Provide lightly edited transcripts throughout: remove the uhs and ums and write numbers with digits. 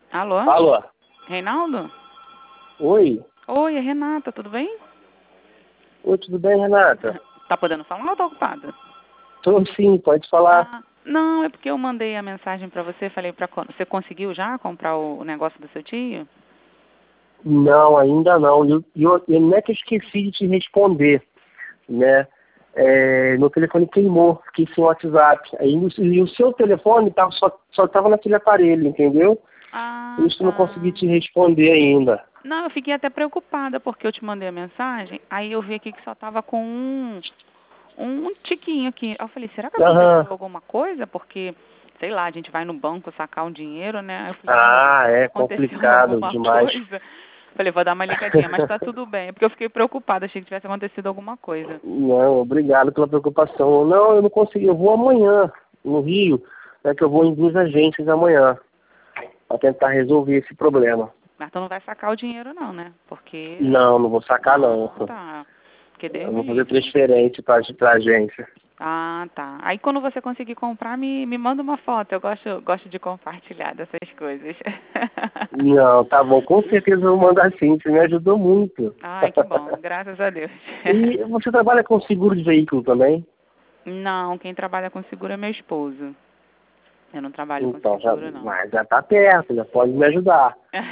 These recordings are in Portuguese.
Alô? Alô? Reinaldo? Oi? Oi, é Renata, tudo bem? Oi, tudo bem, Renata? Tá podendo falar ou tá ocupada? Tô sim, pode falar. Ah, não, é porque eu mandei a mensagem pra você, falei pra... Você conseguiu já comprar o negócio do seu tio? Não, ainda não. Eu não é que eu esqueci de te responder, né? Meu telefone queimou, fiquei sem WhatsApp. E o seu telefone só estava naquele aparelho, entendeu? Ah, Por isso que eu não tá. consegui te responder ainda. Não, eu fiquei até preocupada porque eu te mandei a mensagem, aí eu vi aqui que só tava com um tiquinho aqui. Eu falei, será que Aham. aconteceu alguma coisa? Porque, sei lá, a gente vai no banco sacar um dinheiro, né? Aí eu falei, ai meu Deus, Ah, será que é aconteceu complicado alguma demais. coisa? Falei, vou dar uma ligadinha, mas tá tudo bem. É porque eu fiquei preocupada, achei que tivesse acontecido alguma coisa. Não, obrigado pela preocupação. Não, eu não consegui. Eu vou amanhã no Rio, que eu vou em 2 agências amanhã para tentar resolver esse problema. Mas tu não vai sacar o dinheiro não, né? Porque... Não, não vou sacar não. Ah, tá. Porque Deus Eu me vou fazer livre. transferência pra agência. Ah, tá. Aí quando você conseguir comprar, me manda uma foto. Eu gosto de compartilhar dessas coisas. Não, tá bom, com certeza eu vou mandar sim, você me ajudou muito. Ai, que bom. Graças a Deus. E você trabalha com seguro de veículo também? Não, quem trabalha com seguro é meu esposo. Eu não trabalho com Então, seguro, não. mas já tá perto, já pode me ajudar.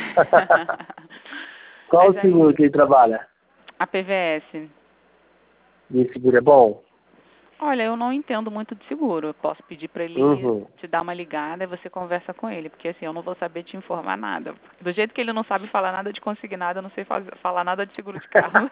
Qual Mas o seguro aí, que ele trabalha? a PVS. E esse seguro é bom? Olha, eu não entendo muito de seguro. Eu posso pedir para ele Uhum. te dar uma ligada e você conversa com ele, porque assim, eu não vou saber te informar nada. Do jeito que ele não sabe falar nada de consignado, eu não sei falar nada de seguro de carro.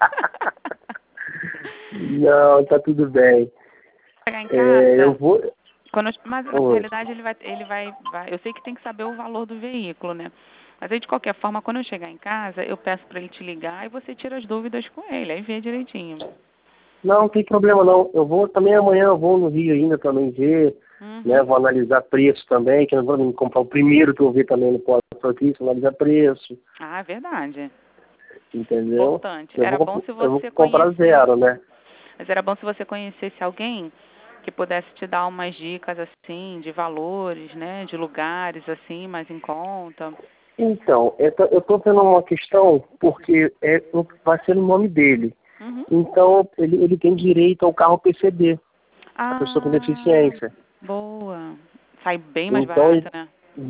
Não, tá tudo bem. Chegar em Eu casa, vou. mas na Oi. realidade vai, eu sei que tem que saber o valor do veículo, né? Mas aí de qualquer forma, quando eu chegar em casa, eu peço para ele te ligar e você tira as dúvidas com ele, aí vê direitinho. Não, não tem problema não. Eu vou também amanhã, eu vou no Rio ainda também ver, né? Uhum. Vou analisar preço também, que eu não vou comprar o primeiro que eu ver também no Porto, analisar preço, Ah, é verdade. entendeu? Importante. Eu Era bom vou, se eu vou você comprar zero, conhecesse, né? mas era bom se você conhecesse alguém que pudesse te dar umas dicas assim, de valores, né, de lugares assim, mais em conta. Então, eu tô tendo uma questão porque vai ser no nome dele. Uhum. Então, ele tem direito ao carro PCD, a pessoa com Ah, deficiência. boa. Sai bem mais Então, barato, né?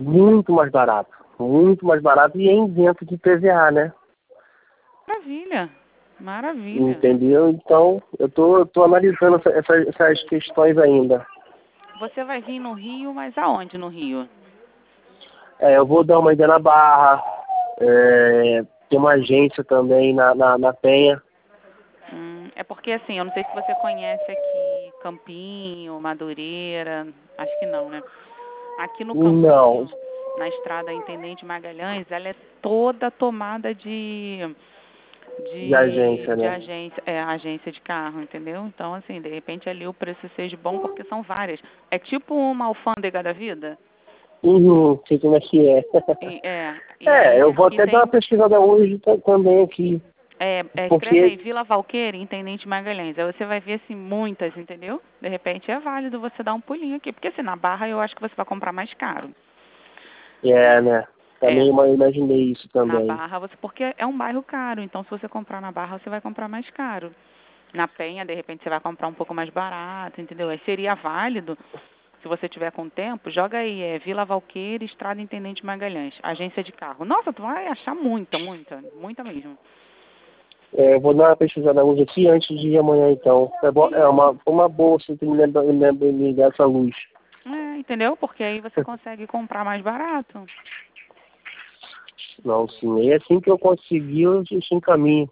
muito mais barato e é isento de PVA, né? Maravilha. Maravilha. Entendeu? Então, eu tô analisando essas questões ainda. Você vai vir no Rio, mas aonde no Rio? Eu vou dar uma ida na Barra, tem uma agência também na Penha. É porque assim, eu não sei se você conhece aqui Campinho, Madureira, acho que não, né? Aqui no Não, Campinho, na estrada Intendente Magalhães, ela é toda tomada de agência, de né? agência, agência de carro, entendeu? Então, assim, de repente ali o preço seja bom porque são várias. É tipo uma alfândega da vida. Sei como é que é. E aí Eu vou aqui até dar uma tem, pesquisada hoje também aqui, escreve aí porque, Vila Valqueira, Intendente Magalhães. Aí você vai ver, assim, muitas, entendeu? De repente é válido você dar um pulinho aqui, porque assim, na Barra eu acho que você vai comprar mais caro, né? né? É, Também imaginei isso na também. Barra porque é um bairro caro, então se você comprar na Barra você vai comprar mais caro. Na Penha, de repente, você vai comprar um pouco mais barato, entendeu? Aí seria válido, se você tiver com tempo, joga aí, Vila Valqueira, Estrada Intendente Magalhães, agência de carro. Nossa, tu vai achar muita, muita, muita mesmo. Eu vou dar uma pesquisada hoje aqui antes de ir amanhã, então. É Isso. uma boa, você me ligar essa luz. Entendeu? Porque aí você consegue comprar mais barato. Não, sim. E assim que eu conseguir, eu te encaminho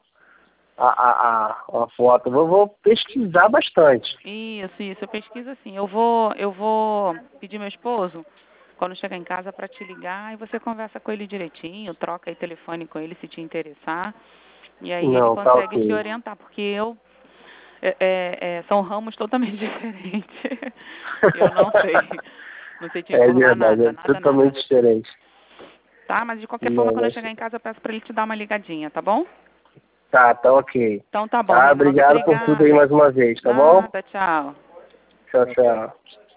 a foto. Eu vou pesquisar bastante. Isso, eu pesquiso assim. Eu vou pedir meu esposo, quando chegar em casa, para te ligar e você conversa com ele direitinho, troca aí telefone com ele se te interessar. E aí ele Não, tá consegue te ok. orientar, porque são ramos totalmente diferentes. Eu não sei te É informar verdade, nada, é nada, totalmente nada. diferente. Tá? Mas de qualquer forma, Não, quando eu mas chegar em casa, eu peço para ele te dar uma ligadinha, tá bom? tá ok. Então tá bom, Tá, Reinaldo. obrigado por tudo aí Obrigada. mais uma vez, tá bom? Nada, tchau. Tchau, tchau.